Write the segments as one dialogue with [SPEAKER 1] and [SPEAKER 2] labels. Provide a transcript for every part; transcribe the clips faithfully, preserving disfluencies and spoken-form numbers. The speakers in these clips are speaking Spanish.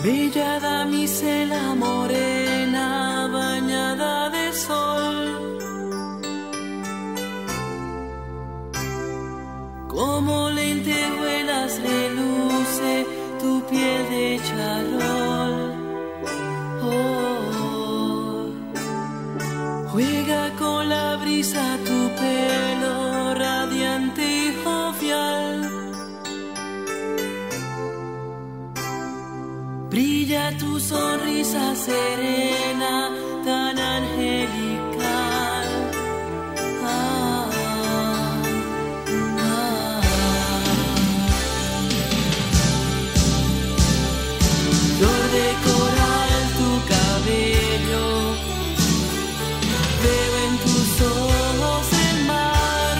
[SPEAKER 1] Bella damisela morena, bañada de sol, como lentejuelas reluce tu piel de charol. Oh, juega con la brisa tu pelo radiante y jovial. Brilla tu sonrisa serena, tan angelical. Ah, ah. Flor de coral tu cabello, veo en tus ojos el mar.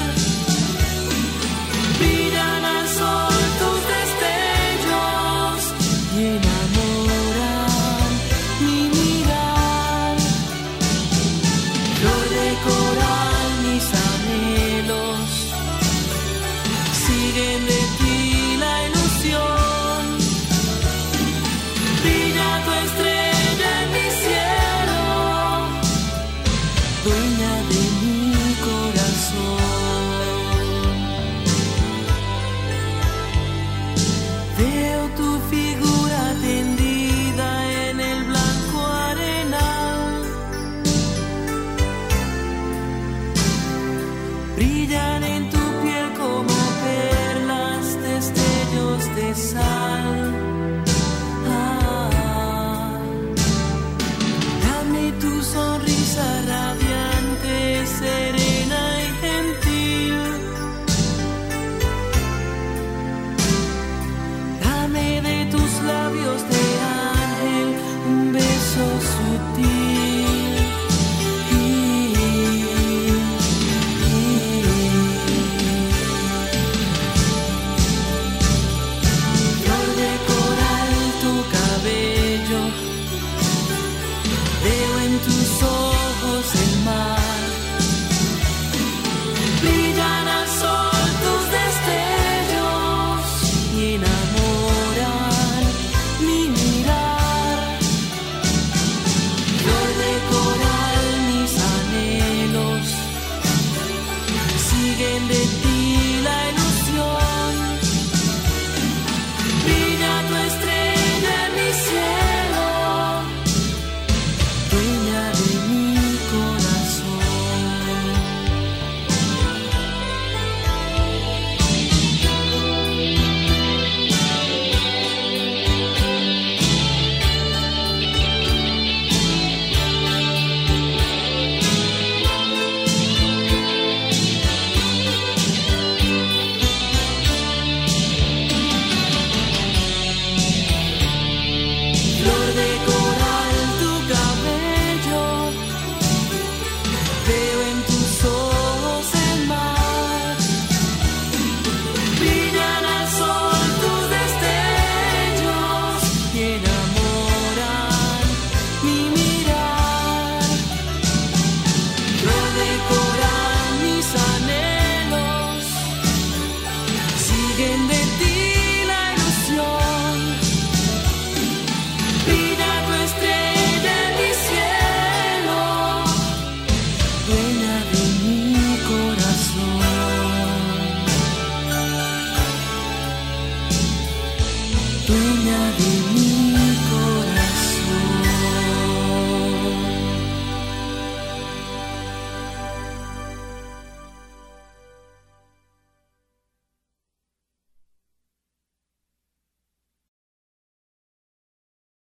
[SPEAKER 1] Brillan al sol tus destellos y enamoran mi mirar. Flor de coral mis anhelos, siguen de ti la ilusión. Brilla tu estrella en mi cielo, dueña de mi corazón. Veo tu figura tendida en el blanco arenal. Brillan en tu piel como perlas, destellos de sal. Ah, dame tu sonrisa radiante, serena y gentil. Dame de tus labios de ángel un beso sutil. Y, y, flor de coral tu cabello, veo en tus ojos el mar. Brillan al sol tus destellos y enamoran mi mirar. Flor de coral mis anhelos, siguen de ti la ilusión. Brilla tu estrella en mi cielo, dueña de mi corazón. Flor de coral tu cabello, veo en tus ojos el mar. Brillan al sol tus destellos y enamoran mi mirar. Flor de coral mis anhelos, siguen de ti la ilusión. Brilla tu estrella en mi cielo, dueña de mi corazón. Dueña de